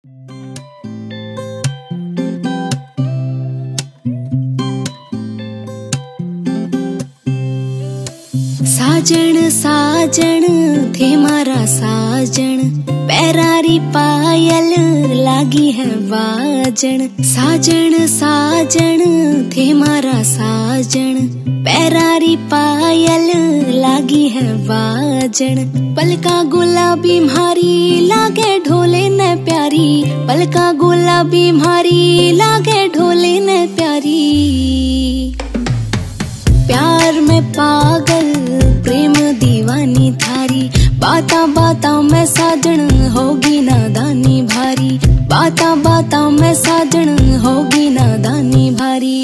साजन साजन थे मारा साजन, पैरारी पायल लागी है बाजन। साजन साजन थे मारा साजन, पैरारी पायल लागी है बाजन। पलका गुलाबी म्हारी लागे ढोले न प्यारी, पलका गुलाबी म्हारी लागे ढोले न प्यारी। प्यार में पागल प्रेम दीवानी थारी, बाता बाता में साजन होगी नादानी भारी, बाता बाता में साजन होगी नादानी भारी।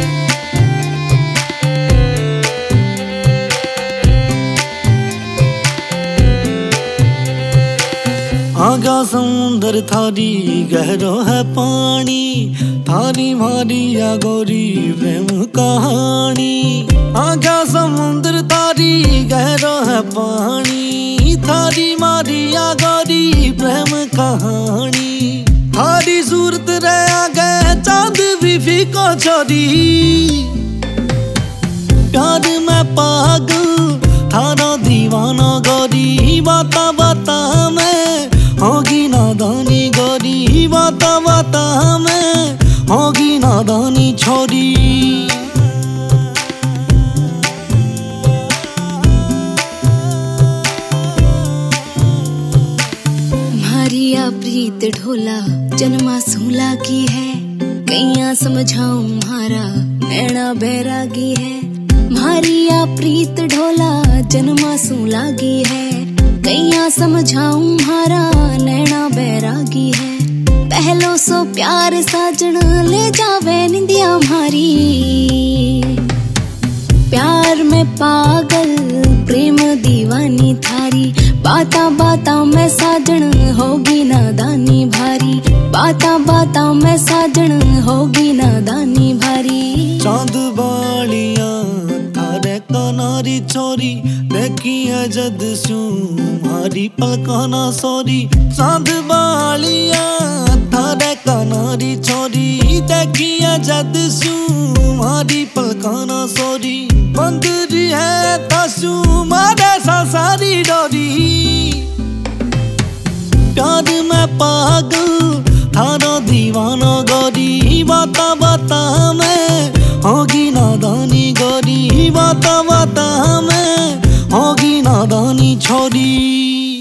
आगा समुंदर थारी गहरो है पानी, थारी मारी या गोरी प्रेम कहानी। आगा समुंदर थारी गहरो है पानी, थारी मारी या गोरी प्रेम कहानी। थारी सूरत रे आगे चांद भी फीको छोरी, प्यार में पागल थारा दीवाना गोरी। बाता बाता में होगी नादानी गोरी, बाता बाता में होगी नादानी छोरी। मारिया प्रीत ढोला जन्मा सूला की है, कैया समझाऊं म्हारा नैना बैरागी है। मारिया प्रीत ढोला जन्मा सूला की है, कैया समझाऊं म्हारा नैना बैरागी है। पहलो सो प्यार साजन ले जावे निंदिया म्हारी, प्यार में पागल प्रेम दीवानी थारी। बाता बाता में साजन होगी नादानी भारी, बाता बाता में साजन होगी नादानी भारी। चांद बालियां थारे कनारी छोरी, देखी है जद सू मारी पलकाना सोरी। चांद बालियां थारे कनारी छोरी, देखी है जद सू मारी पलकाना सोरी। बंदरी है तासू मारे सासारी डोरी, प्यार में पागल थारा दीवाना गोरी। बाता बाता में होगी नादानी गोरी, बाता बाता में होगी नादानी छोरी।